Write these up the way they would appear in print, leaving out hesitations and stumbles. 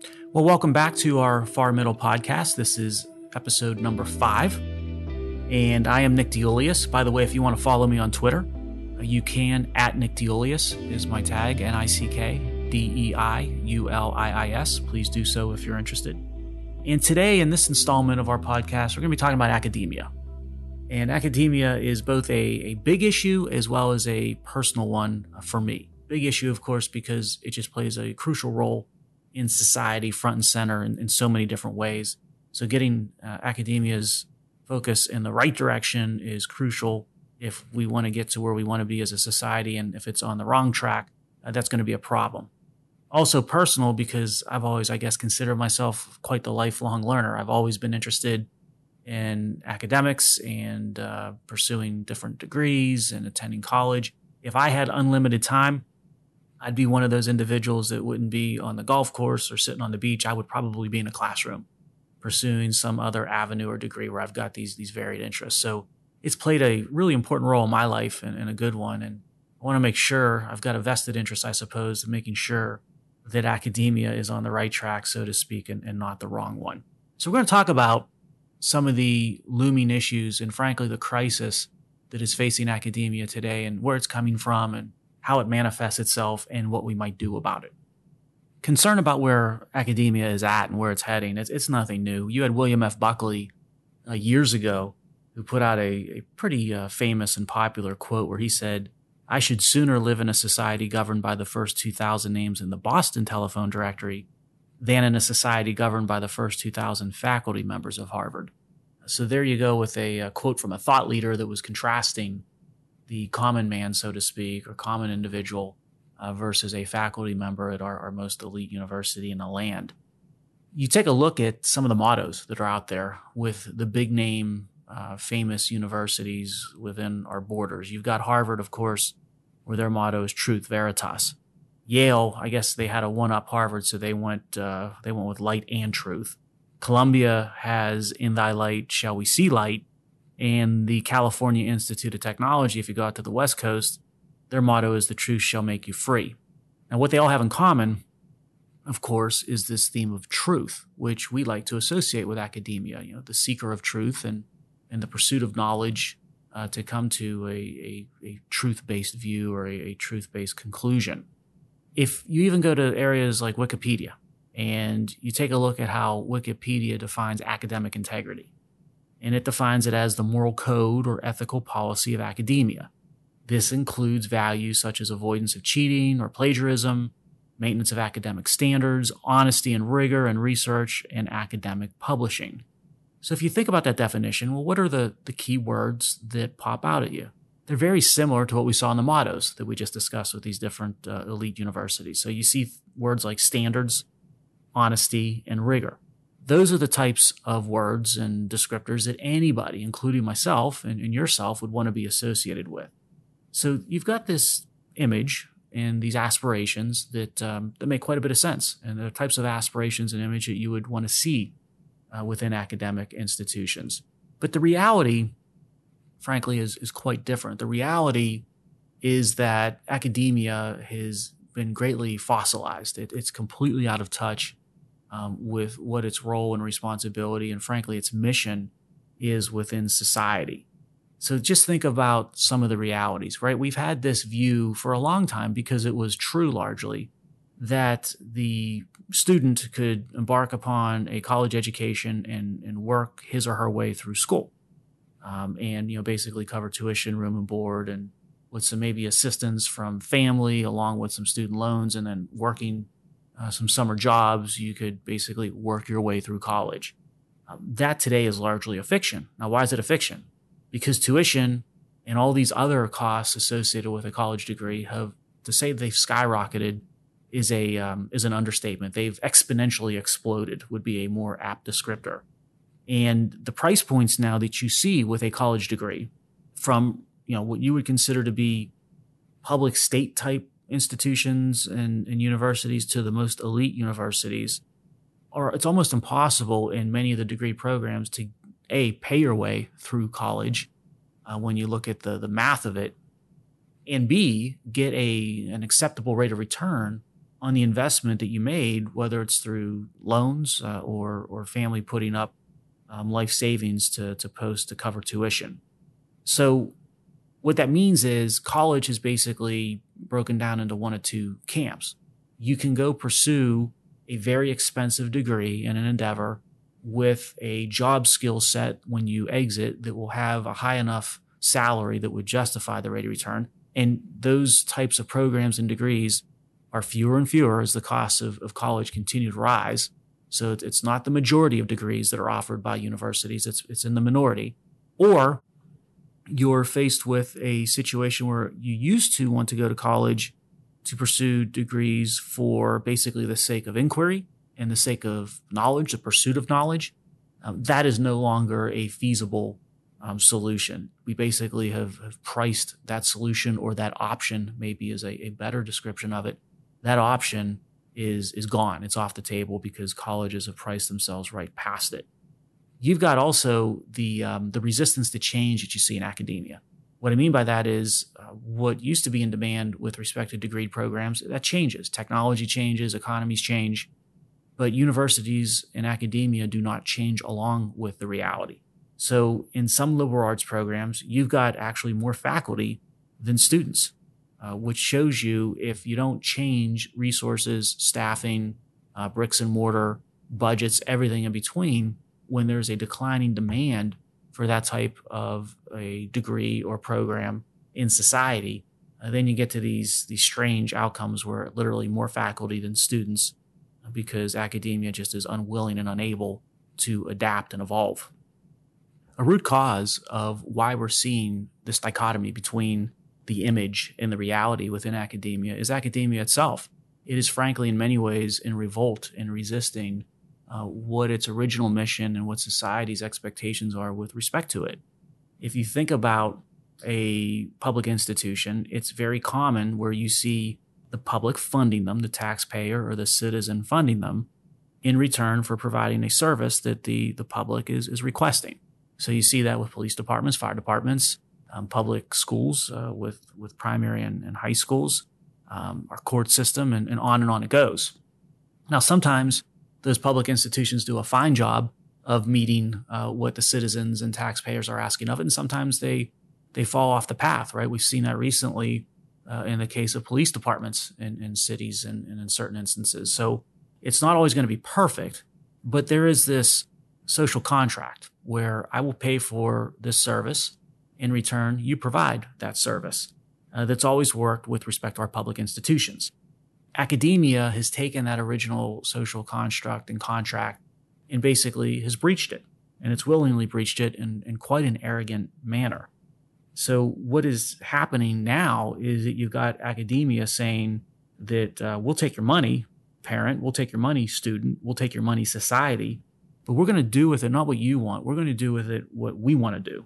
Well, welcome back to our Far Middle podcast. This is episode number 5, and I am Nick DeIuliis. By the way, if you want to follow me on Twitter, you can. At Nick DeIuliis is my tag, NickDeiuliis. Please do so if you're interested. And today, in this installment of our podcast, we're going to be talking about academia. And academia is both a big issue as well as a personal one for me. Big issue, of course, because it just plays a crucial role in society, front and center in so many different ways. So getting academia's focus in the right direction is crucial if we want to get to where we want to be as a society. And if it's on the wrong track, that's going to be a problem. Also personal, because I've always, considered myself quite the lifelong learner. I've always been interested in academics and pursuing different degrees and attending college. If I had unlimited time, I'd be one of those individuals that wouldn't be on the golf course or sitting on the beach. I would probably be in a classroom pursuing some other avenue or degree where I've got these varied interests. So it's played a really important role in my life and a good one. And I want to make sure I've got a vested interest, I suppose, in making sure that academia is on the right track, so to speak, and not the wrong one. So we're going to talk about some of the looming issues and, frankly, the crisis that is facing academia today and where it's coming from and how it manifests itself and what we might do about it. Concern about where academia is at and where it's heading, it's nothing new. You had William F. Buckley years ago who put out a pretty famous and popular quote where he said, "I should sooner live in a society governed by the first 2,000 names in the Boston telephone directory than in a society governed by the first 2,000 faculty members of Harvard." So there you go with a quote from a thought leader that was contrasting the common man, so to speak, or common individual versus a faculty member at our most elite university in the land. You take a look at some of the mottos that are out there with the big name, famous universities within our borders. You've got Harvard, of course, where their motto is Truth Veritas. Yale, I guess they had a one-up Harvard, so they went with light and truth. Columbia has In Thy Light Shall We See Light. And the California Institute of Technology, if you go out to the West Coast, their motto is "The truth shall make you free." Now, what they all have in common, of course, is this theme of truth, which we like to associate with academia, the seeker of truth and the pursuit of knowledge to come to a truth-based view or a truth-based conclusion. If you even go to areas like Wikipedia and you take a look at how Wikipedia defines academic integrity, and it defines it as the moral code or ethical policy of academia. This includes values such as avoidance of cheating or plagiarism, maintenance of academic standards, honesty and rigor in research, and academic publishing. So if you think about that definition, well, what are the key words that pop out at you? They're very similar to what we saw in the mottos that we just discussed with these different elite universities. So you see words like standards, honesty, and rigor. Those are the types of words and descriptors that anybody, including myself and yourself, would want to be associated with. So you've got this image and these aspirations that make quite a bit of sense. And they're types of aspirations and image that you would want to see within academic institutions. But the reality, frankly, is quite different. The reality is that academia has been greatly fossilized. It's completely out of touch with what its role and responsibility and, frankly, its mission is within society. So just think about some of the realities, right? We've had this view for a long time, because it was true largely, that the student could embark upon a college education and work his or her way through school. And basically cover tuition, room and board, and with some maybe assistance from family along with some student loans, and then working some summer jobs, you could basically work your way through college. That today is largely a fiction. Now, why is it a fiction? Because tuition and all these other costs associated with a college degree to say they've skyrocketed is an understatement. They've exponentially exploded would be a more apt descriptor. And the price points now that you see with a college degree, from what you would consider to be public state type institutions and universities to the most elite universities, or it's almost impossible in many of the degree programs to pay your way through college when you look at the math of it, and B, get an acceptable rate of return on the investment that you made, whether it's through loans or family putting up life savings to post to cover tuition. So what that means is college is basically broken down into one of two camps. You can go pursue a very expensive degree in an endeavor with a job skill set when you exit that will have a high enough salary that would justify the rate of return. And those types of programs and degrees are fewer and fewer as the costs of college continue to rise. So it's not the majority of degrees that are offered by universities. It's in the minority. Or you're faced with a situation where you used to want to go to college to pursue degrees for basically the sake of inquiry and the sake of knowledge, the pursuit of knowledge. That is no longer a feasible solution. We basically have priced that solution, or that option maybe is a better description of it. That option is gone. It's off the table because colleges have priced themselves right past it. You've got also the resistance to change that you see in academia. What I mean by that is what used to be in demand with respect to degree programs, that changes. Technology changes, economies change, but universities and academia do not change along with the reality. So in some liberal arts programs, you've got actually more faculty than students, which shows you if you don't change resources, staffing, bricks and mortar, budgets, everything in between, when there's a declining demand for that type of a degree or program in society, then you get to these strange outcomes where literally more faculty than students, because academia just is unwilling and unable to adapt and evolve. A root cause of why we're seeing this dichotomy between the image and the reality within academia is academia itself. It is frankly in many ways in revolt and resisting what its original mission and what society's expectations are with respect to it. If you think about a public institution, it's very common where you see the public funding them, the taxpayer or the citizen funding them, in return for providing a service that the public is requesting. So you see that with police departments, fire departments, public schools with primary and high schools, our court system, and on it goes. Now, sometimes those public institutions do a fine job of meeting what the citizens and taxpayers are asking of it, and sometimes they fall off the path, right? We've seen that recently in the case of police departments in cities and in certain instances. So it's not always going to be perfect, but there is this social contract where I will pay for this service. In return, you provide that service. That's always worked with respect to our public institutions. Academia has taken that original social construct and contract and basically has breached it. And it's willingly breached it in quite an arrogant manner. So what is happening now is that you've got academia saying that we'll take your money, parent, we'll take your money, student, we'll take your money, society, but we're going to do with it not what you want. We're going to do with it what we want to do.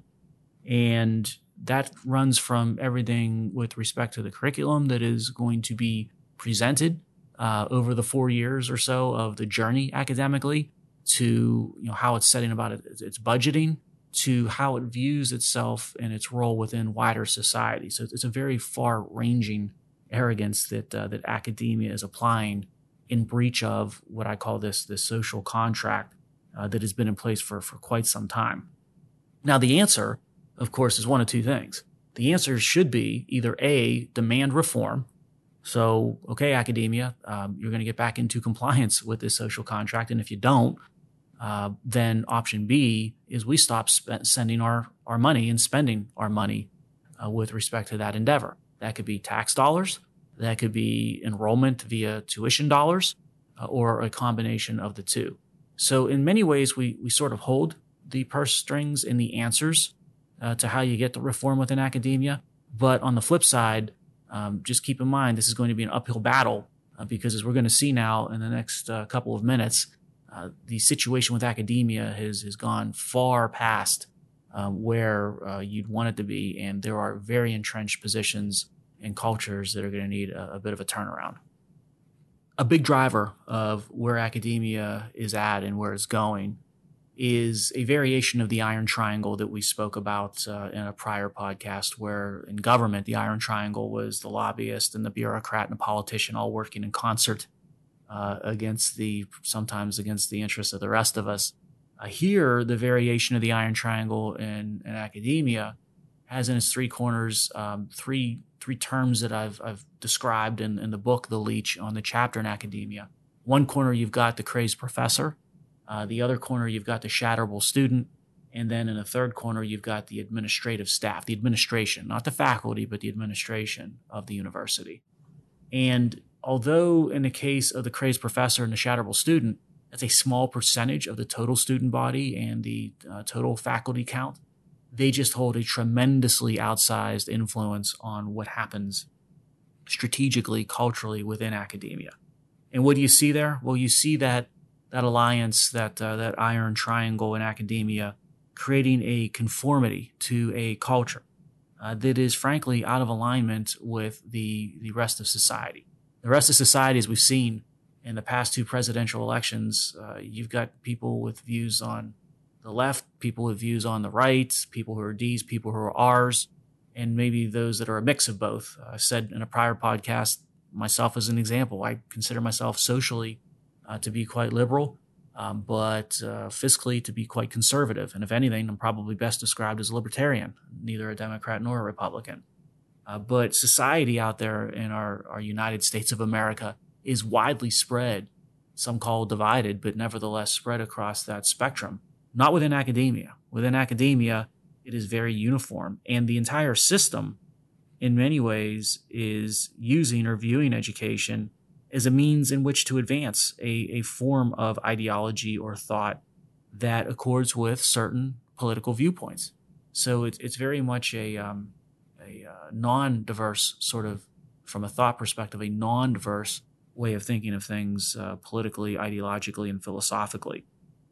And that runs from everything with respect to the curriculum that is going to be presented over the 4 years or so of the journey academically, to how it's setting about its budgeting, to how it views itself and its role within wider society. So it's a very far-ranging arrogance that academia is applying in breach of what I call this social contract that has been in place for quite some time. Now, the answer, of course, is one of two things. The answer should be either A, demand reform. So, okay, academia, you're going to get back into compliance with this social contract. And if you don't, then option B is we stop sending our money and spending our money with respect to that endeavor. That could be tax dollars. That could be enrollment via tuition dollars, or a combination of the two. So in many ways, we sort of hold the purse strings and the answers to how you get the reform within academia. But on the flip side, just keep in mind, this is going to be an uphill battle because as we're going to see now in the next couple of minutes, the situation with academia has gone far past where you'd want it to be. And there are very entrenched positions and cultures that are going to need a bit of a turnaround. A big driver of where academia is at and where it's going is a variation of the iron triangle that we spoke about in a prior podcast, where in government, the iron triangle was the lobbyist and the bureaucrat and the politician all working in concert sometimes against the interests of the rest of us. Here, the variation of the iron triangle in academia has in its three corners three terms that I've described in the book, The Leech, on the chapter in academia. One corner, you've got the crazed professor. The other corner, you've got the shatterable student. And then in the third corner, you've got the administrative staff, the administration, not the faculty, but the administration of the university. And although in the case of the crazed professor and the shatterable student, that's a small percentage of the total student body and the total faculty count, they just hold a tremendously outsized influence on what happens strategically, culturally within academia. And what do you see there? Well, you see that alliance, that iron triangle in academia, creating a conformity to a culture that is frankly out of alignment with the rest of society. The rest of society, as we've seen in the past two presidential elections, you've got people with views on the left, people with views on the right, people who are D's, people who are R's, and maybe those that are a mix of both. I said in a prior podcast, myself as an example, I consider myself socially to be quite liberal, but fiscally to be quite conservative. And if anything, I'm probably best described as a libertarian, neither a Democrat nor a Republican. But society out there in our United States of America is widely spread, some call divided, but nevertheless spread across that spectrum. Not within academia. Within academia, it is very uniform. And the entire system, in many ways, is using or viewing education as a means in which to advance a form of ideology or thought that accords with certain political viewpoints. So it's very much a non-diverse sort of, from a thought perspective, a non-diverse way of thinking of things politically, ideologically, and philosophically.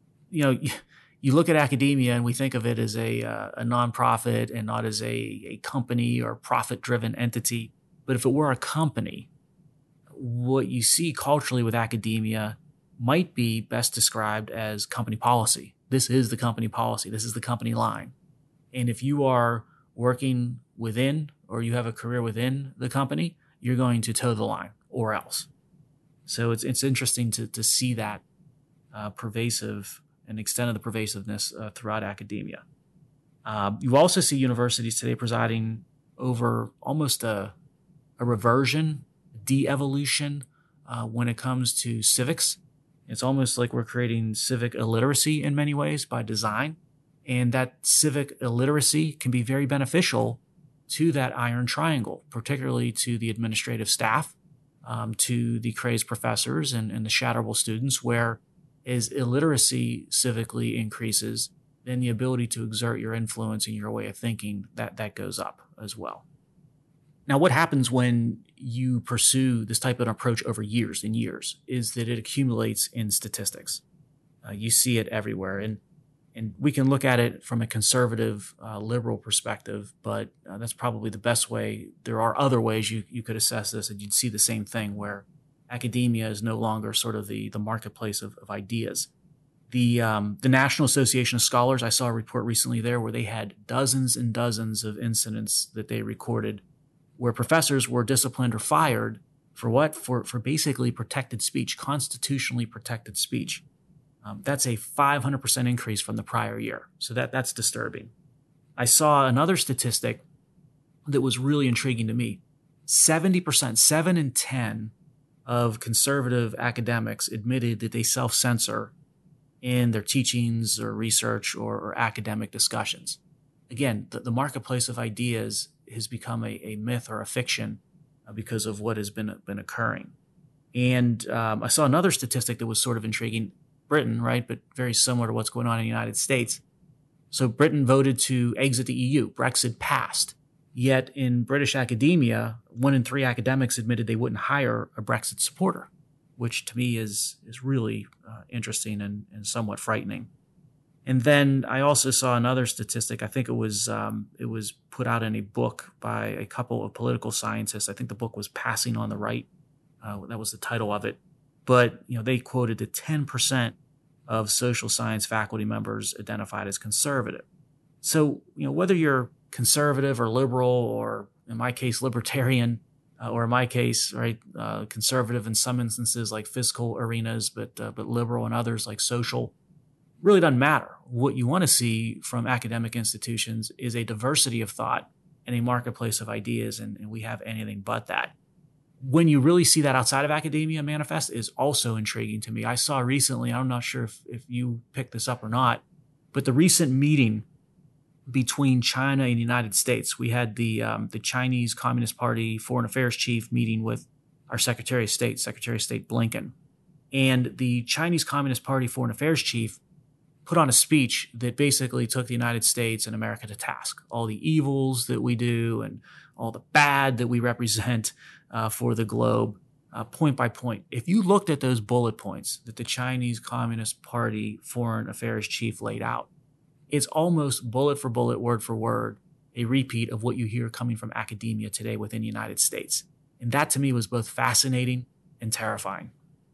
You look at academia and we think of it as a nonprofit and not as a company or profit-driven entity. But if it were a company, what you see culturally with academia might be best described as company policy. This is the company policy. This is the company line. And if you are working within or you have a career within the company, you're going to toe the line or else. So it's interesting to see that pervasive and extent of the pervasiveness throughout academia. You also see universities today presiding over almost a reversion, de-evolution when it comes to civics. It's almost like we're creating civic illiteracy in many ways by design. And that civic illiteracy can be very beneficial to that iron triangle, particularly to the administrative staff, to the crazed professors and the shatterable students, where as illiteracy civically increases, then the ability to exert your influence and your way of thinking, that goes up as well. Now, what happens when you pursue this type of approach over years and years is that it accumulates in statistics. You see it everywhere. And we can look at it from a conservative, liberal perspective, but that's probably the best way. There are other ways you could assess this, and you'd see the same thing where academia is no longer sort of the marketplace of ideas. The National Association of Scholars, I saw a report recently there where they had dozens and dozens of incidents that they recorded where professors were disciplined or fired for what? For basically protected speech, constitutionally protected speech. That's a 500% increase from the prior year. So that's disturbing. I saw another statistic that was really intriguing to me. 70%, 7 in 10 of conservative academics admitted that they self-censor in their teachings or research or academic discussions. Again, the marketplace of ideas has become a myth or a fiction because of what has been occurring. And I saw another statistic that was sort of intriguing. Britain, right, but very similar to what's going on in the United States. So Britain voted to exit the EU. Brexit passed. Yet in British academia, 1 in 3 academics admitted they wouldn't hire a Brexit supporter, which to me is really interesting and somewhat frightening. And then I also saw another statistic. I think it was put out in a book by a couple of political scientists. I think the book was Passing on the Right. That was the title of it. But they quoted that 10% of social science faculty members identified as conservative. So, whether you're conservative or liberal, or in my case, libertarian, or in my case, right, conservative in some instances like fiscal arenas, but liberal in others like social, really doesn't matter. What you want to see from academic institutions is a diversity of thought and a marketplace of ideas, and we have anything but that. When you really see that outside of academia manifest is also intriguing to me. I saw recently, I'm not sure if you picked this up or not, but the recent meeting between China and the United States. We had the Chinese Communist Party Foreign Affairs Chief meeting with our Secretary of State Blinken. And the Chinese Communist Party Foreign Affairs Chief put on a speech that basically took the United States and America to task. All the evils that we do and all the bad that we represent for the globe, point by point. If you looked at those bullet points that the Chinese Communist Party Foreign Affairs Chief laid out, it's almost bullet for bullet, word for word, a repeat of what you hear coming from academia today within the United States. And that to me was both fascinating and terrifying.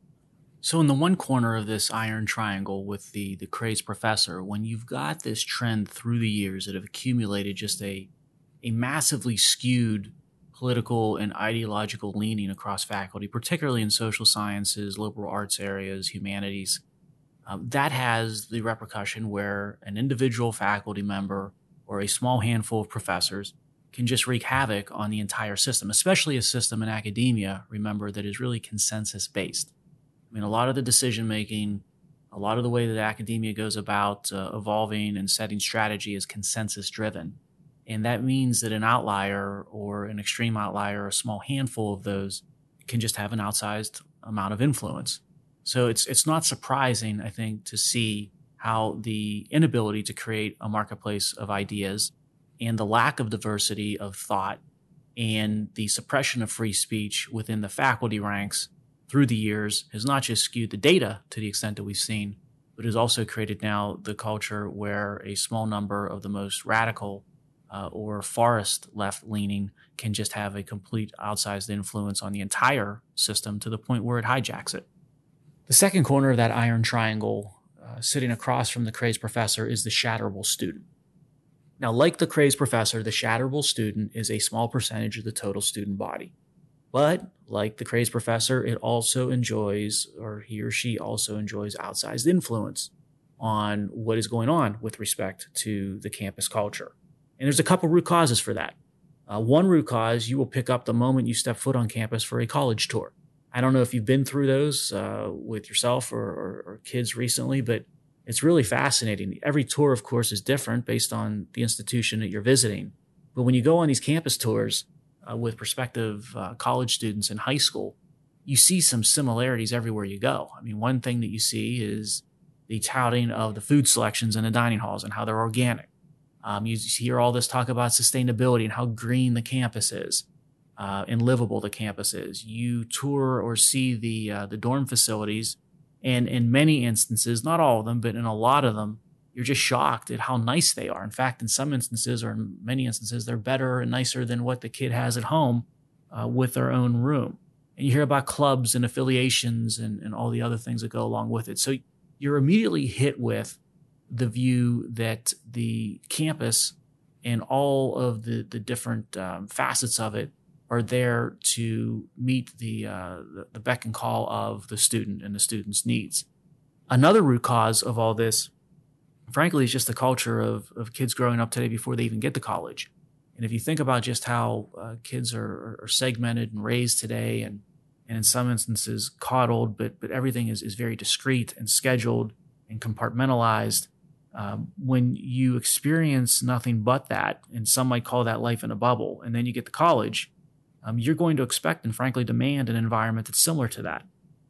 So in the one corner of this iron triangle with the crazed professor, when you've got this trend through the years that have accumulated just a massively skewed political and ideological leaning across faculty, particularly in social sciences, liberal arts areas, humanities, that has the repercussion where an individual faculty member or a small handful of professors can just wreak havoc on the entire system, especially a system in academia, remember, that is really consensus-based. I mean, a lot of the decision-making, a lot of the way that academia goes about evolving and setting strategy is consensus-driven. And that means that an outlier or an extreme outlier, a small handful of those, can just have an outsized amount of influence. So it's not surprising, I think, to see how the inability to create a marketplace of ideas and the lack of diversity of thought and the suppression of free speech within the faculty ranks through the years has not just skewed the data to the extent that we've seen, but has also created now the culture where a small number of the most radical or forest left-leaning can just have a complete outsized influence on the entire system to the point where it hijacks it. The second corner of that iron triangle, sitting across from the crazed professor, is the shatterable student. Now, like the crazed professor, the shatterable student is a small percentage of the total student body. But like the crazed professor, it also enjoys, or he or she also enjoys, outsized influence on what is going on with respect to the campus culture. And there's a couple root causes for that. One root cause you will pick up the moment you step foot on campus for a college tour. I don't know if you've been through those with yourself or kids recently, but it's really fascinating. Every tour, of course, is different based on the institution that you're visiting. But when you go on these campus tours with prospective college students in high school, you see some similarities everywhere you go. I mean, one thing that you see is the touting of the food selections in the dining halls and how they're organic. You hear all this talk about sustainability and how green the campus is. And livable the campus is. You tour or see the dorm facilities, and in many instances, not all of them, but in a lot of them, you're just shocked at how nice they are. In fact, in some instances, or in many instances, they're better and nicer than what the kid has at home with their own room. And you hear about clubs and affiliations and all the other things that go along with it. So you're immediately hit with the view that the campus and all of the different facets of it are there to meet the beck and call of the student and the student's needs. Another root cause of all this, frankly, is just the culture of kids growing up today before they even get to college. And if you think about just how kids are segmented and raised today, and in some instances coddled, but everything is very discreet and scheduled and compartmentalized, when you experience nothing but that, and some might call that life in a bubble, and then you get to college, you're going to expect and frankly demand an environment that's similar to that.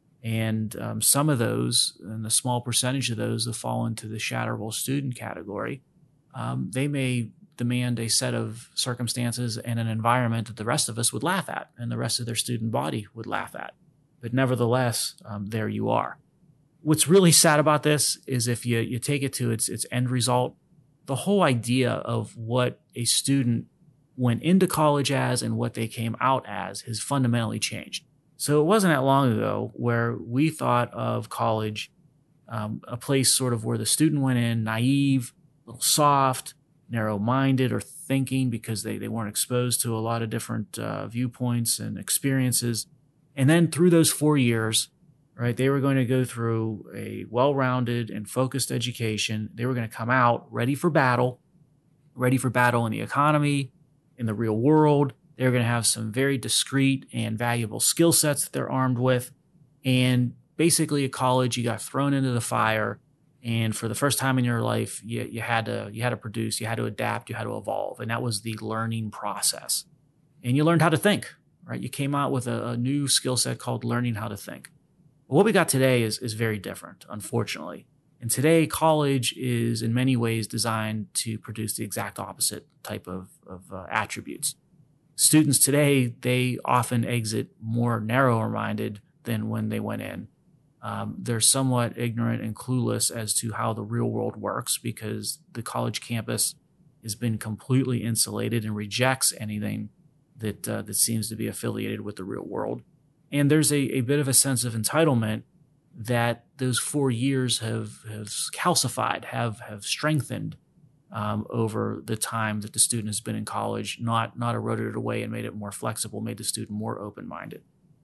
And some of those, and a small percentage of those that fall into the shatterable student category, they may demand a set of circumstances and an environment that the rest of us would laugh at and the rest of their student body would laugh at. But nevertheless, there you are. What's really sad about this is if you take it to its end result, the whole idea of what a student went into college as and what they came out as has fundamentally changed. So it wasn't that long ago where we thought of college a place sort of where the student went in naive, a little soft, narrow-minded or thinking because they weren't exposed to a lot of different viewpoints and experiences. And then through those 4 years, right, they were going to go through a well-rounded and focused education. They were going to come out ready for battle in the economy, in the real world. They're going to have some very discrete and valuable skill sets that they're armed with. And basically at college, you got thrown into the fire. And for the first time in your life, you had to produce, you had to adapt, you had to evolve. And that was the learning process. And you learned how to think, right? You came out with a new skill set called learning how to think. But what we got today is very different, unfortunately. And today, college is in many ways designed to produce the exact opposite type of attributes. Students today, they often exit more narrower-minded than when they went in. They're somewhat ignorant and clueless as to how the real world works because the college campus has been completely insulated and rejects anything that seems to be affiliated with the real world. And there's a bit of a sense of entitlement that those 4 years have calcified, have strengthened over the time that the student has been in college, not eroded it away and made it more flexible, made the student more open-minded.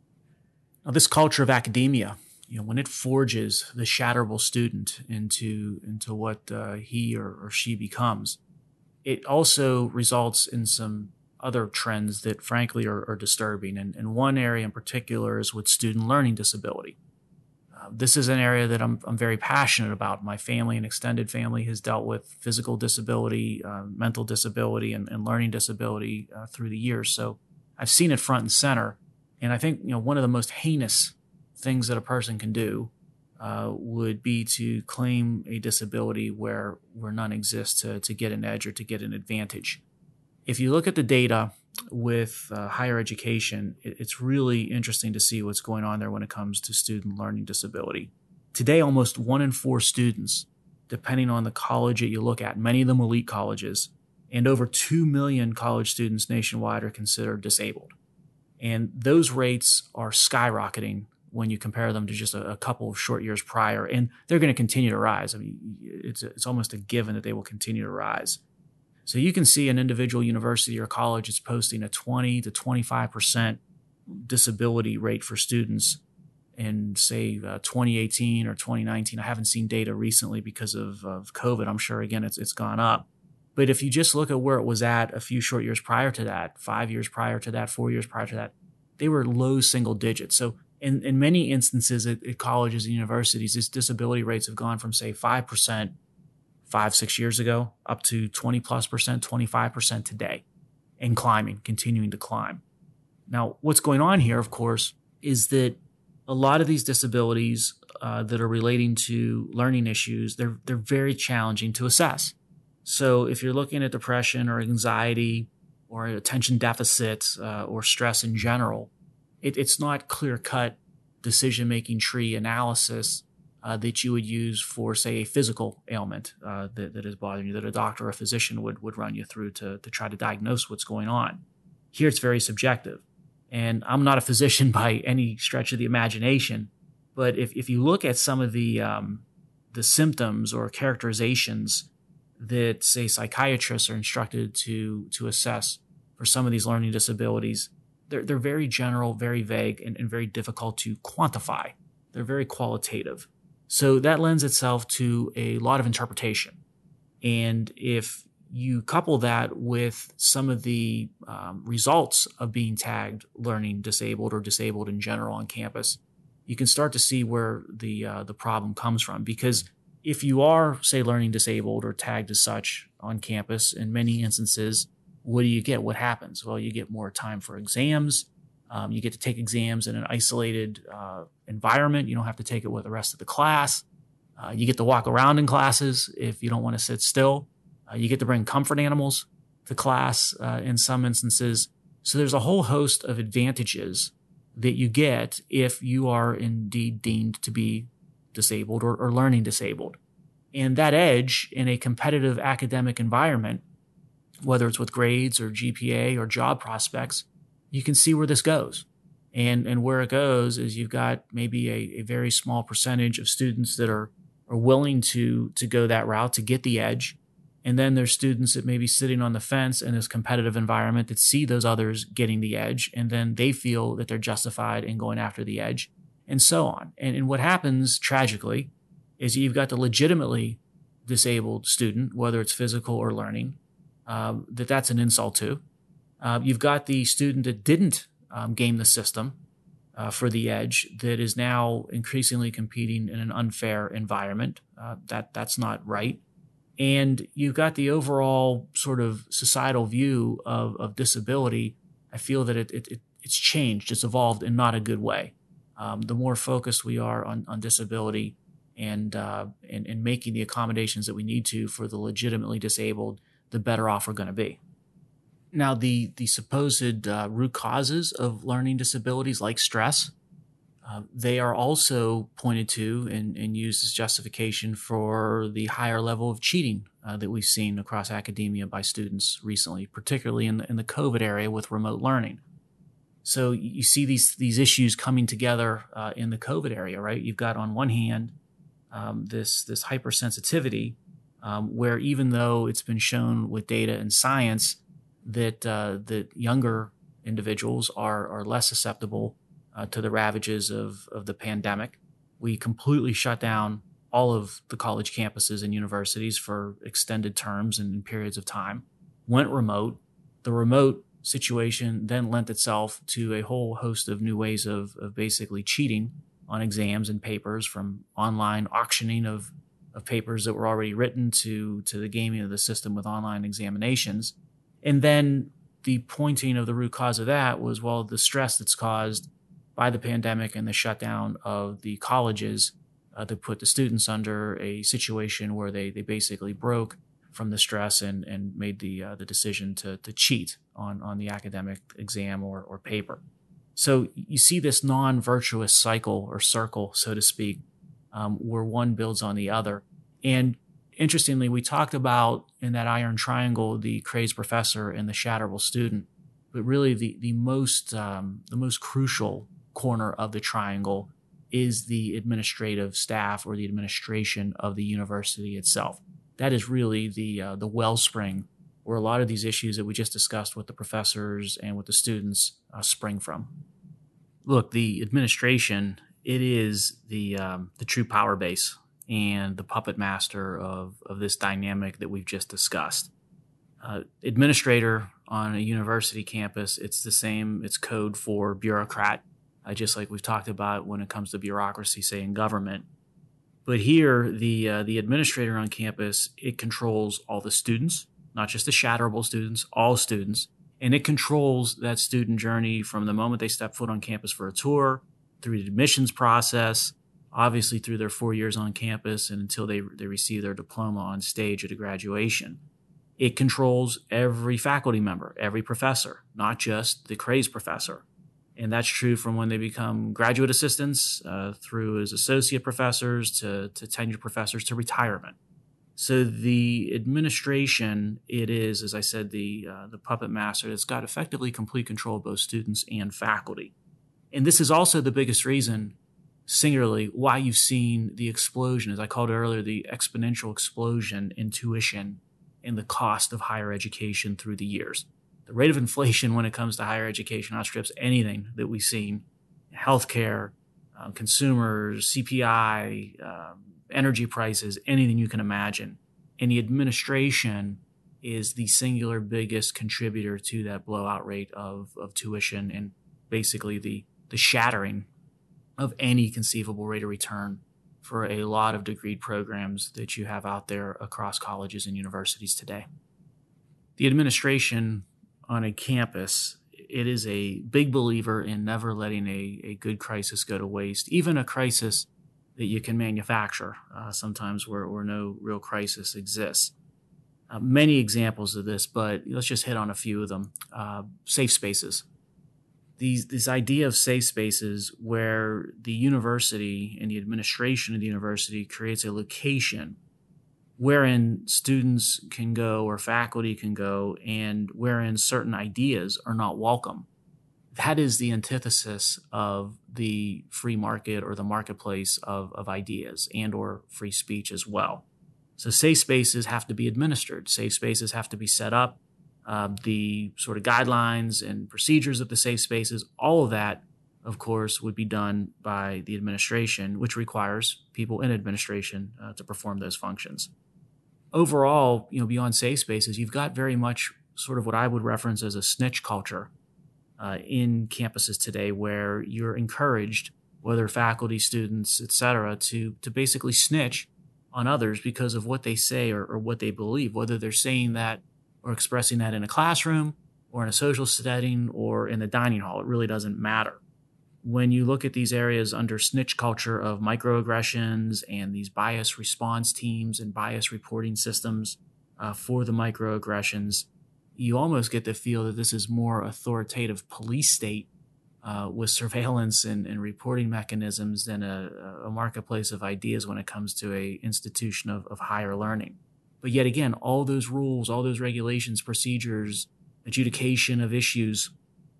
Now, this culture of academia, when it forges the shatterable student into what he or she becomes, it also results in some other trends that frankly are disturbing. And one area in particular is with student learning disability. This is an area that I'm very passionate about. My family and extended family has dealt with physical disability, mental disability, and learning disability through the years. So I've seen it front and center. And I think one of the most heinous things that a person can do would be to claim a disability where none exists to get an edge or to get an advantage. If you look at the data with higher education, it's really interesting to see what's going on there when it comes to student learning disability. Today, almost 1 in 4 students, depending on the college that you look at, many of them elite colleges, and over 2 million college students nationwide are considered disabled. And those rates are skyrocketing when you compare them to just a couple of short years prior, and they're going to continue to rise. I mean, it's almost a given that they will continue to rise. So you can see an individual university or college is posting a 20 to 25% disability rate for students in, say, 2018 or 2019. I haven't seen data recently because of COVID. I'm sure, again, it's gone up. But if you just look at where it was at a few short years prior to that, 5 years prior to that, 4 years prior to that, they were low single digits. So in many instances at colleges and universities, these disability rates have gone from, say, 5%, 5-6 years ago, up to 20+%, 25% today, and climbing, continuing to climb. Now, what's going on here, of course, is that a lot of these disabilities that are relating to learning issues, they're very challenging to assess. So if you're looking at depression or anxiety or attention deficit or stress in general, it's not clear-cut decision-making tree analysis that you would use for, say, a physical ailment that is bothering you, that a doctor or a physician would run you through to try to diagnose what's going on. Here it's very subjective. And I'm not a physician by any stretch of the imagination, but if you look at some of the symptoms or characterizations that, say, psychiatrists are instructed to assess for some of these learning disabilities, they're very general, very vague, and very difficult to quantify. They're very qualitative. So that lends itself to a lot of interpretation. And if you couple that with some of the results of being tagged learning disabled or disabled in general on campus, you can start to see where the problem comes from. Because if you are, say, learning disabled or tagged as such on campus, in many instances, what do you get? What happens? Well, you get more time for exams. You get to take exams in an isolated environment. You don't have to take it with the rest of the class. You get to walk around in classes if you don't want to sit still. You get to bring comfort animals to class in some instances. So there's a whole host of advantages that you get if you are indeed deemed to be disabled or learning disabled. And that edge in a competitive academic environment, whether it's with grades or GPA or job prospects, you can see where this goes. And where it goes is you've got maybe a very small percentage of students that are are willing to go that route to get the edge. And then there's students that may be sitting on the fence in this competitive environment that see those others getting the edge, and then they feel that they're justified in going after the edge, and so on. And what happens tragically is you've got the legitimately disabled student, whether it's physical or learning, that's an insult to. You've got the student that didn't game the system for the edge that is now increasingly competing in an unfair environment. That's not right. And you've got the overall sort of societal view of disability. I feel that it's changed, it's evolved in not a good way. The more focused we are on disability and making the accommodations that we need to for the legitimately disabled, the better off we're going to be. Now, the supposed root causes of learning disabilities like stress, they are also pointed to and used as justification for the higher level of cheating that we've seen across academia by students recently, particularly in the COVID area with remote learning. So you see these issues coming together in the COVID area, right? You've got on one hand this hypersensitivity, where even though it's been shown with data and science that younger individuals are less susceptible to the ravages of the pandemic. We completely shut down all of the college campuses and universities for extended terms and periods of time, went remote. The remote situation then lent itself to a whole host of new ways of basically cheating on exams and papers, from online auctioning of papers that were already written to the gaming of the system with online examinations. And then the pointing of the root cause of that was, well, the stress that's caused by the pandemic and the shutdown of the colleges that put the students under a situation where they basically broke from the stress and made the decision to cheat on the academic exam or paper. So you see this non-virtuous cycle or circle, so to speak, where one builds on the other. And interestingly, we talked about in that iron triangle the crazed professor and the shatterable student, but really the most crucial corner of the triangle is the administrative staff or the administration of the university itself. That is really the wellspring where a lot of these issues that we just discussed with the professors and with the students spring from. Look, the administration, it is the true power base and the puppet master of this dynamic that we've just discussed. Administrator on a university campus, it's the same, it's code for bureaucrat, just like we've talked about when it comes to bureaucracy, say in government. But here, the administrator on campus, it controls all the students, not just the shatterable students, all students. And it controls that student journey from the moment they step foot on campus for a tour, through the admissions process, obviously through their 4 years on campus, and until they receive their diploma on stage at a graduation. It controls every faculty member, every professor, not just the crazed professor. And that's true from when they become graduate assistants through as associate professors to tenured professors to retirement. So the administration, it is, as I said, the puppet master that's got effectively complete control of both students and faculty. And this is also the biggest reason, singularly, why you've seen the explosion, as I called it earlier, the exponential explosion in tuition and the cost of higher education through the years. The rate of inflation when it comes to higher education outstrips anything that we've seen. Healthcare, consumers, CPI, energy prices, anything you can imagine. And the administration is the singular biggest contributor to that blowout rate of tuition and basically the shattering of any conceivable rate of return for a lot of degreed programs that you have out there across colleges and universities today. The administration on a campus, it is a big believer in never letting a good crisis go to waste, even a crisis that you can manufacture, sometimes where no real crisis exists. Many examples of this, but let's just hit on a few of them. Safe spaces. This idea of safe spaces where the university and the administration of the university creates a location wherein students can go or faculty can go and wherein certain ideas are not welcome. that is the antithesis of the free market or the marketplace of ideas and or free speech as well. So safe spaces have to be administered. Safe spaces have to be set up. The sort of guidelines and procedures of the safe spaces, all of that, of course, would be done by the administration, which requires people in administration to perform those functions. Overall, beyond safe spaces, you've got very much sort of what I would reference as a snitch culture in campuses today, where you're encouraged, whether faculty, students, et cetera, to basically snitch on others because of what they say or what they believe, whether they're saying that or expressing that in a classroom or in a social setting or in the dining hall. It really doesn't matter. When you look at these areas under snitch culture of microaggressions and these bias response teams and bias reporting systems for the microaggressions, you almost get the feel that this is more authoritative police state with surveillance and reporting mechanisms than a marketplace of ideas when it comes to a institution of higher learning. But yet again, all those rules, all those regulations, procedures, adjudication of issues,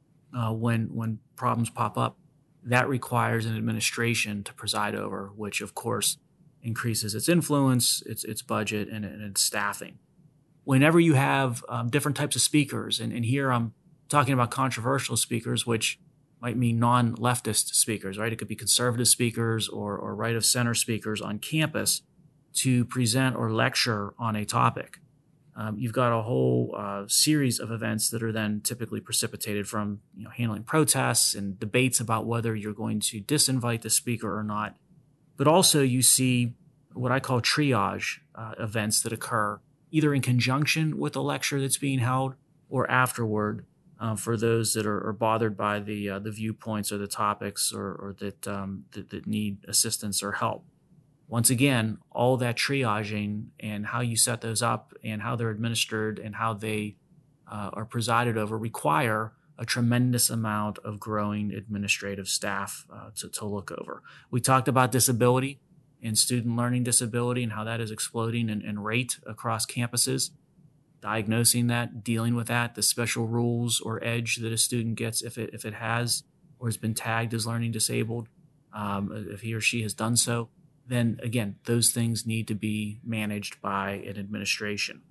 when problems pop up, that requires an administration to preside over, which of course increases its influence, its budget, and its staffing. Whenever you have different types of speakers, and here I'm talking about controversial speakers, which might mean non-leftist speakers, right? It could be conservative speakers or right-of-center speakers on campus to present or lecture on a topic. You've got a whole series of events that are then typically precipitated from handling protests and debates about whether you're going to disinvite the speaker or not. But also you see what I call triage events that occur either in conjunction with the lecture that's being held or afterward for those that are bothered by the viewpoints or the topics or that need assistance or help. Once again, all that triaging and how you set those up and how they're administered and how they are presided over require a tremendous amount of growing administrative staff to look over. We talked about disability and student learning disability and how that is exploding in rate across campuses, diagnosing that, dealing with that, the special rules or edge that a student gets if it has or has been tagged as learning disabled, if he or she has done so. Then again, those things need to be managed by an administration.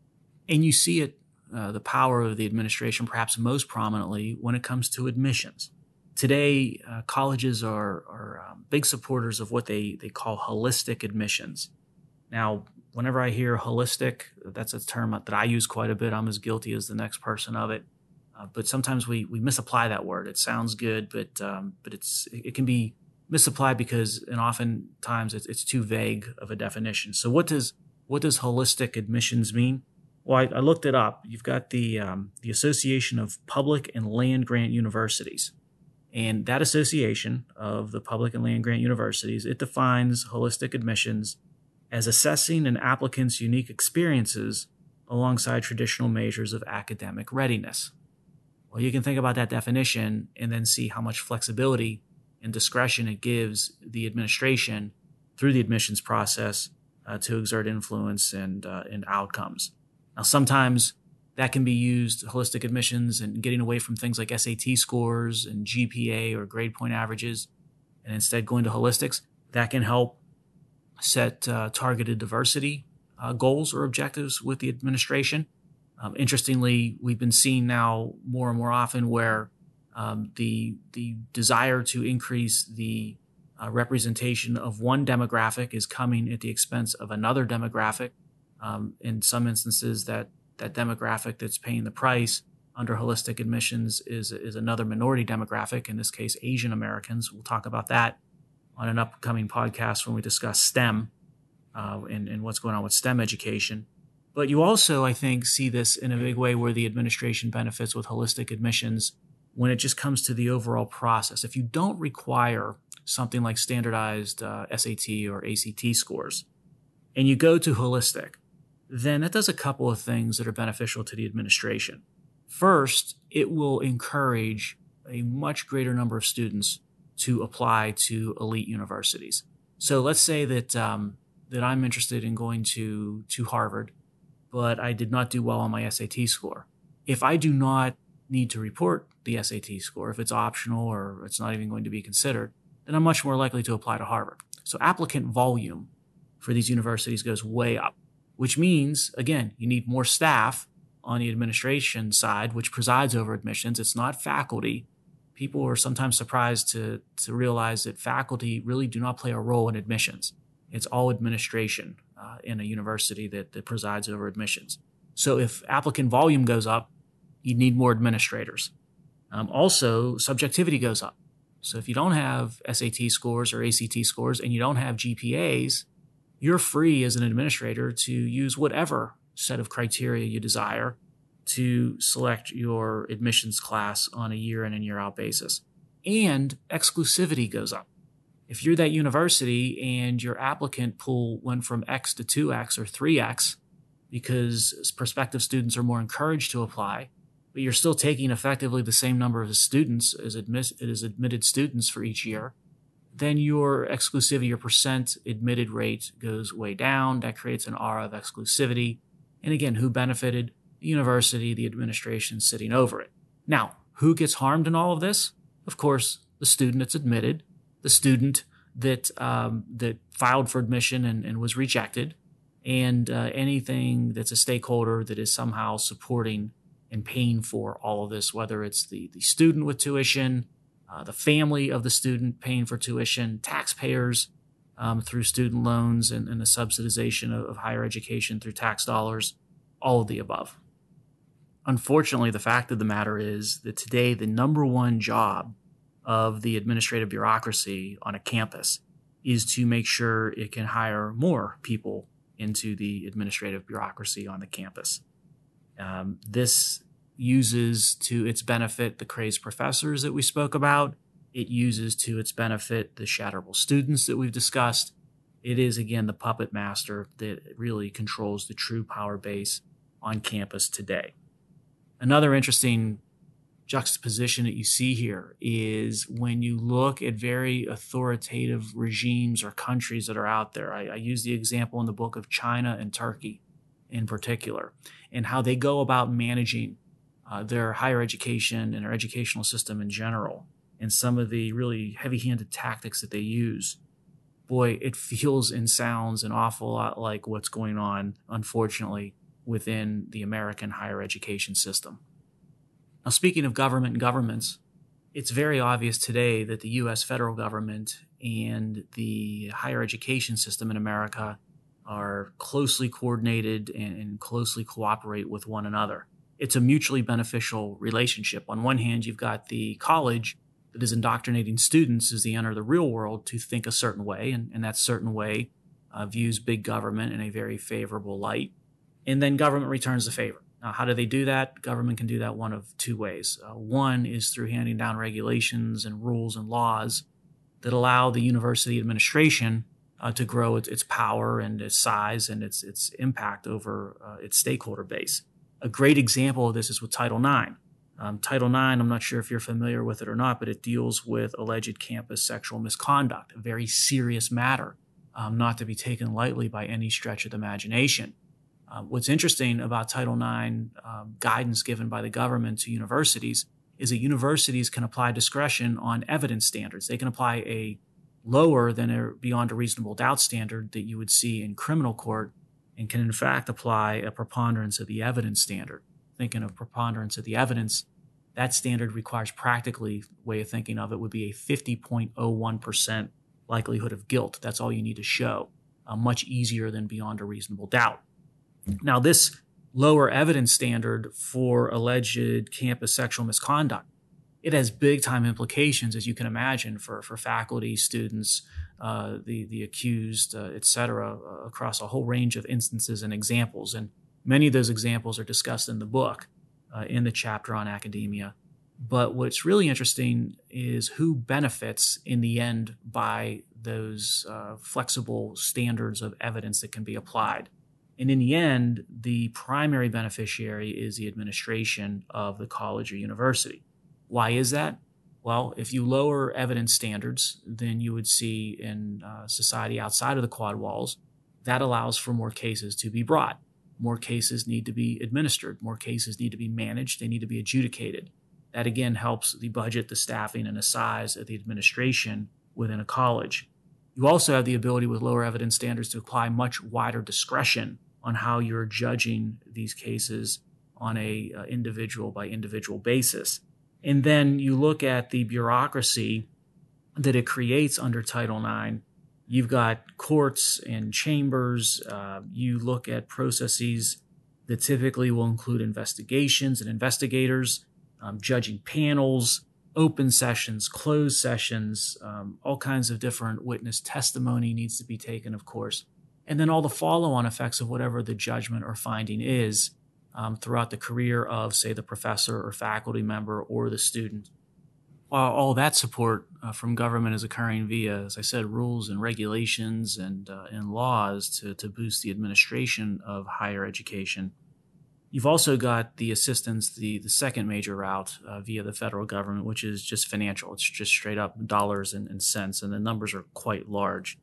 And you see it, the power of the administration perhaps most prominently when it comes to admissions. Today, colleges are big supporters of what they call holistic admissions. Now, whenever I hear holistic, that's a term that I use quite a bit. I'm as guilty as the next person of it. But sometimes we misapply that word. It sounds good, but it can be misapplied because, and oftentimes it's too vague of a definition. So what does holistic admissions mean? Well, I looked it up. You've got the Association of Public and Land Grant Universities. And that association of the public and land grant universities, it defines holistic admissions as assessing an applicant's unique experiences alongside traditional measures of academic readiness. Well, you can think about that definition and then see how much flexibility and discretion it gives the administration through the admissions process to exert influence and outcomes. Now, sometimes that can be used, holistic admissions, and getting away from things like SAT scores and GPA or grade point averages, and instead going to holistics. That can help set targeted diversity goals or objectives with the administration. Interestingly, we've been seeing now more and more often where the desire to increase the representation of one demographic is coming at the expense of another demographic. In some instances, that demographic that's paying the price under holistic admissions is another minority demographic, in this case, Asian Americans. We'll talk about that on an upcoming podcast when we discuss STEM and what's going on with STEM education. But you also, I think, see this in a big way where the administration benefits with holistic admissions when it just comes to the overall process. If you don't require something like standardized SAT or ACT scores, and you go to holistic, then that does a couple of things that are beneficial to the administration. First, it will encourage a much greater number of students to apply to elite universities. So let's say that I'm interested in going to Harvard, but I did not do well on my SAT score. If I do not need to report the SAT score. If it's optional or it's not even going to be considered, then I'm much more likely to apply to Harvard. So applicant volume for these universities goes way up, which means, again, you need more staff on the administration side, which presides over admissions. It's not faculty. People are sometimes surprised to realize that faculty really do not play a role in admissions. It's all administration in a university that presides over admissions. So if applicant volume goes up, you need more administrators. Also, subjectivity goes up. So if you don't have SAT scores or ACT scores and you don't have GPAs, you're free as an administrator to use whatever set of criteria you desire to select your admissions class on a year in and year out basis. And exclusivity goes up. If you're that university and your applicant pool went from X to 2X or 3X because prospective students are more encouraged to apply, but you're still taking effectively the same number of students as admitted students for each year, then your exclusivity, your percent admitted rate goes way down. That creates an aura of exclusivity. And again, who benefited? The university, the administration sitting over it. Now, who gets harmed in all of this? Of course, the student that's admitted, the student that filed for admission and was rejected, and anything that's a stakeholder that is somehow supporting and paying for all of this, whether it's the student with tuition, the family of the student paying for tuition, taxpayers through student loans and the subsidization of higher education through tax dollars, all of the above. Unfortunately, the fact of the matter is that today the number one job of the administrative bureaucracy on a campus is to make sure it can hire more people into the administrative bureaucracy on the campus. This uses to its benefit the crazed professors that we spoke about. It uses to its benefit the shatterable students that we've discussed. It is, again, the puppet master that really controls the true power base on campus today. Another interesting juxtaposition that you see here is when you look at very authoritative regimes or countries that are out there. I use the example in the book of China and Turkey in particular, and how they go about managing their higher education and their educational system in general, and some of the really heavy-handed tactics that they use. Boy, it feels and sounds an awful lot like what's going on, unfortunately, within the American higher education system. Now, speaking of government and governments, it's very obvious today that the U.S. federal government and the higher education system in America are closely coordinated and closely cooperate with one another. It's a mutually beneficial relationship. On one hand, you've got the college that is indoctrinating students as they enter the real world to think a certain way, and that certain way views big government in a very favorable light. And then government returns the favor. Now, how do they do that? Government can do that one of two ways. One is through handing down regulations and rules and laws that allow the university administration to grow its power and its size and its impact over its stakeholder base. A great example of this is with Title IX. Title IX, I'm not sure if you're familiar with it or not, but it deals with alleged campus sexual misconduct, a very serious matter, not to be taken lightly by any stretch of the imagination. What's interesting about Title IX guidance given by the government to universities is that universities can apply discretion on evidence standards. They can apply a lower than a beyond a reasonable doubt standard that you would see in criminal court and can in fact apply a preponderance of the evidence standard. Thinking of preponderance of the evidence, that standard requires practically, way of thinking of it would be a 50.01% likelihood of guilt. That's all you need to show, much easier than beyond a reasonable doubt. Now, this lower evidence standard for alleged campus sexual misconduct, it has big-time implications, as you can imagine, for faculty, students, the accused, et cetera, across a whole range of instances and examples. And many of those examples are discussed in the book, in the chapter on academia. But what's really interesting is who benefits in the end by those flexible standards of evidence that can be applied. And in the end, the primary beneficiary is the administration of the college or university. Why is that? Well, if you lower evidence standards than you would see in society outside of the quad walls, that allows for more cases to be brought. More cases need to be administered. More cases need to be managed. They need to be adjudicated. That again helps the budget, the staffing, and the size of the administration within a college. You also have the ability with lower evidence standards to apply much wider discretion on how you're judging these cases on a individual by individual basis. And then you look at the bureaucracy that it creates under Title IX. You've got courts and chambers. You look at processes that typically will include investigations and investigators, judging panels, open sessions, closed sessions, all kinds of different witness testimony needs to be taken, of course. And then all the follow-on effects of whatever the judgment or finding is throughout the career of, say, the professor or faculty member or the student. All that support from government is occurring via, as I said, rules and regulations and laws to boost the administration of higher education. You've also got the assistance, the second major route via the federal government, which is just financial. It's just straight up dollars and cents, and the numbers are quite large.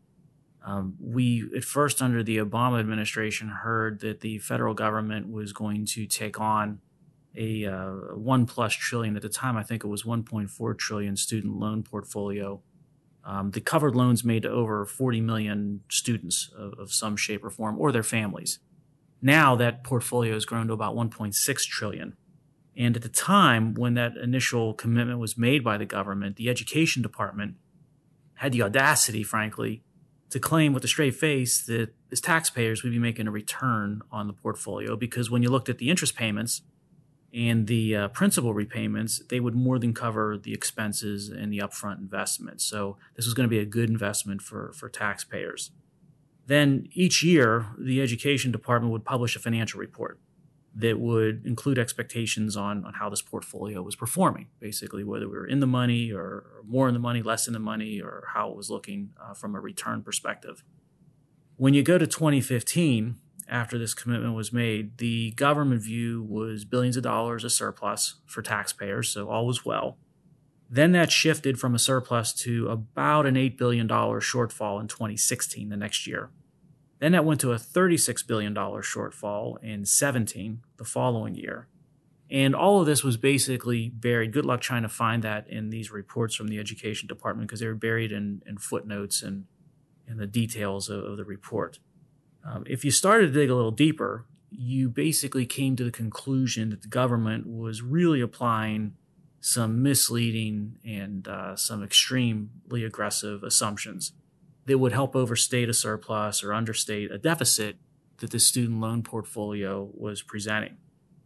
We, at first under the Obama administration, heard that the federal government was going to take on a $1+ trillion. At the time, I think it was $1.4 trillion student loan portfolio. The covered loans made to over 40 million students of some shape or form, or their families. Now that portfolio has grown to about $1.6 trillion. And at the time when that initial commitment was made by the government, the education department had the audacity, frankly, to claim with a straight face that as taxpayers we'd be making a return on the portfolio, because when you looked at the interest payments and the principal repayments, they would more than cover the expenses and the upfront investment. So this was going to be a good investment for taxpayers. Then each year, the education department would publish a financial report that would include expectations on how this portfolio was performing, basically whether we were in the money or more in the money, less in the money, or how it was looking from a return perspective. When you go to 2015, after this commitment was made, the government view was billions of dollars of surplus for taxpayers, so all was well. Then that shifted from a surplus to about an $8 billion shortfall in 2016, the next year. Then that went to a $36 billion shortfall in 17, the following year. And all of this was basically buried. Good luck trying to find that in these reports from the education department, because they were buried in footnotes and in the details of the report. If you started to dig a little deeper, you basically came to the conclusion that the government was really applying some misleading and some extremely aggressive assumptions that would help overstate a surplus or understate a deficit that the student loan portfolio was presenting.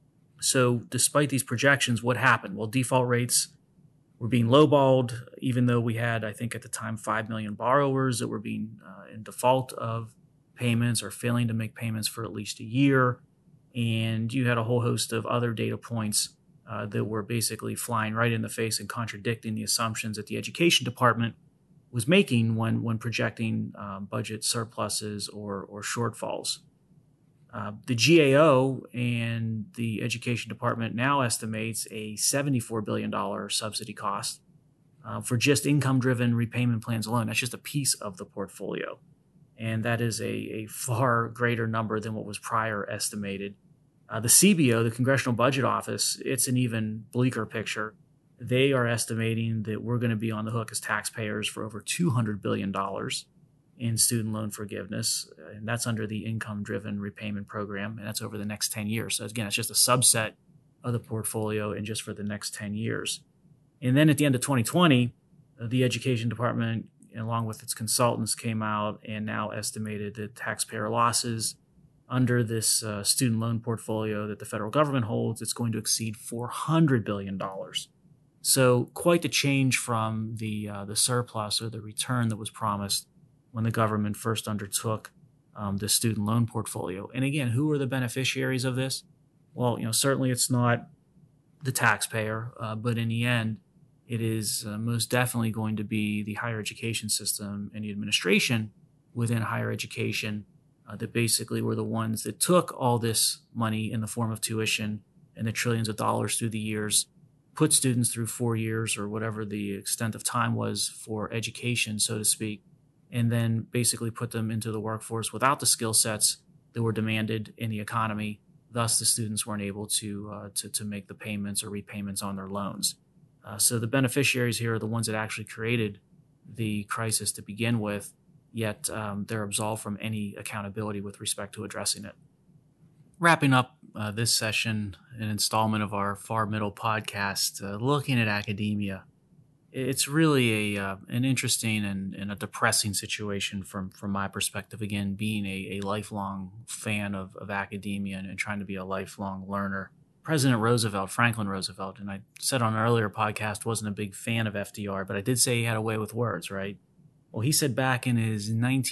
So despite these projections, what happened? Well, default rates were being lowballed, even though we had, I think at the time, 5 million borrowers that were being in default of payments or failing to make payments for at least a year. And you had a whole host of other data points that were basically flying right in the face and contradicting the assumptions that the education department was making when projecting budget surpluses or shortfalls. The GAO and the education department now estimates a $74 billion subsidy cost for just income-driven repayment plans alone. That's just a piece of the portfolio. And that is a far greater number than what was prior estimated. The CBO, the Congressional Budget Office, it's an even bleaker picture. They are estimating that we're going to be on the hook as taxpayers for over $200 billion in student loan forgiveness, and that's under the income-driven repayment program, and that's over the next 10 years. So again, it's just a subset of the portfolio and just for the next 10 years. And then at the end of 2020, the Education Department, along with its consultants, came out and now estimated that taxpayer losses under this student loan portfolio that the federal government holds, it's going to exceed $400 billion. So quite the change from the surplus or the return that was promised when the government first undertook the student loan portfolio. And again, who are the beneficiaries of this? Well, certainly it's not the taxpayer, but in the end, it is most definitely going to be the higher education system and the administration within higher education that basically were the ones that took all this money in the form of tuition and the trillions of dollars through the years, put students through 4 years or whatever the extent of time was for education, so to speak, and then basically put them into the workforce without the skill sets that were demanded in the economy Thus, the students weren't able to make the payments or repayments on their loans. So the beneficiaries here are the ones that actually created the crisis to begin with, yet they're absolved from any accountability with respect to addressing it. Wrapping up this session, an installment of our Far Middle podcast, looking at academia. It's really an interesting and a depressing situation from my perspective, again, being a lifelong fan of academia and trying to be a lifelong learner. President Roosevelt, Franklin Roosevelt, and I said on an earlier podcast, wasn't a big fan of FDR, but I did say he had a way with words, right? Well, he said back in his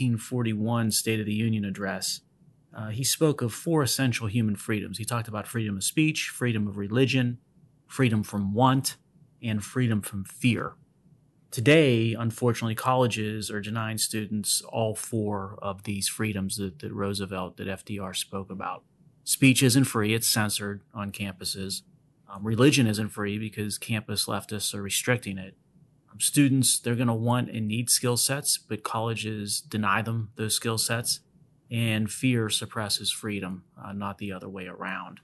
1941 State of the Union address, he spoke of 4 essential human freedoms. He talked about freedom of speech, freedom of religion, freedom from want, and freedom from fear. Today, unfortunately, colleges are denying students all 4 of these freedoms that Roosevelt, that FDR spoke about. Speech isn't free, it's censored on campuses. Religion isn't free because campus leftists are restricting it. Students, they're going to want and need skill sets, but colleges deny them those skill sets. And fear suppresses freedom, not the other way around.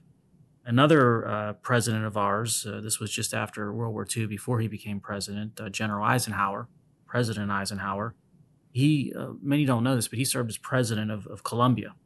Another president of ours, this was just after World War II, before he became president, General Eisenhower, President Eisenhower. He, many don't know this, but he served as president of Colombia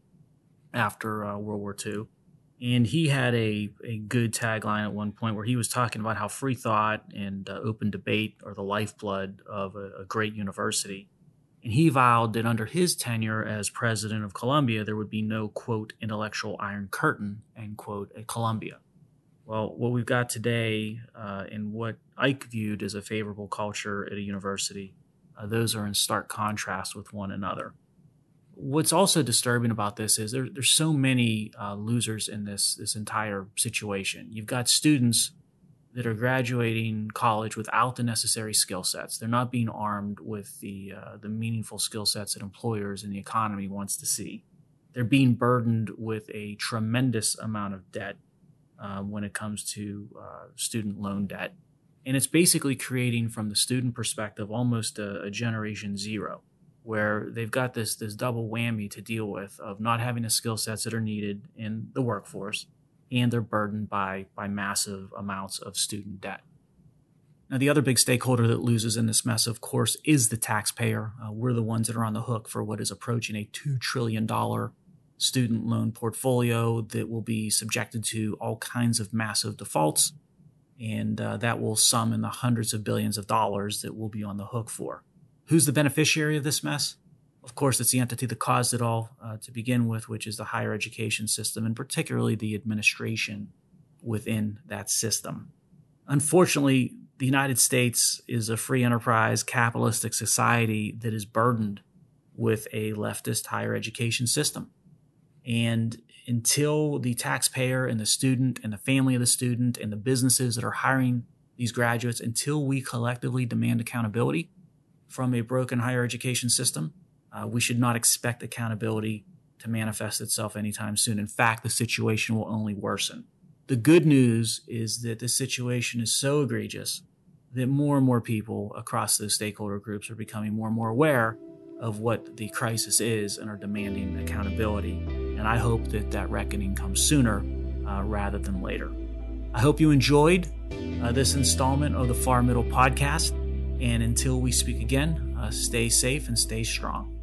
after World War II. And he had a good tagline at one point where he was talking about how free thought and open debate are the lifeblood of a great university. And he vowed that under his tenure as president of Columbia, there would be no, quote, intellectual iron curtain, end quote, at Columbia. Well, what we've got today and what Ike viewed as a favorable culture at a university, those are in stark contrast with one another. What's also disturbing about this is there's so many losers in this entire situation. You've got students that are graduating college without the necessary skill sets. They're not being armed with the meaningful skill sets that employers and the economy wants to see. They're being burdened with a tremendous amount of debt when it comes to student loan debt. And it's basically creating, from the student perspective, almost a generation zero, where they've got this double whammy to deal with of not having the skill sets that are needed in the workforce, and they're burdened by massive amounts of student debt. Now, the other big stakeholder that loses in this mess, of course, is the taxpayer. We're the ones that are on the hook for what is approaching a $2 trillion student loan portfolio that will be subjected to all kinds of massive defaults, and that will sum in the hundreds of billions of dollars that we'll be on the hook for. Who's the beneficiary of this mess? Of course, it's the entity that caused it all to begin with, which is the higher education system, and particularly the administration within that system. Unfortunately, the United States is a free enterprise, capitalistic society that is burdened with a leftist higher education system. And until the taxpayer and the student and the family of the student and the businesses that are hiring these graduates, until we collectively demand accountability from a broken higher education system, we should not expect accountability to manifest itself anytime soon. In fact, the situation will only worsen. The good news is that this situation is so egregious that more and more people across those stakeholder groups are becoming more and more aware of what the crisis is and are demanding accountability. And I hope that reckoning comes sooner rather than later. I hope you enjoyed this installment of the Far Middle podcast. And until we speak again, stay safe and stay strong.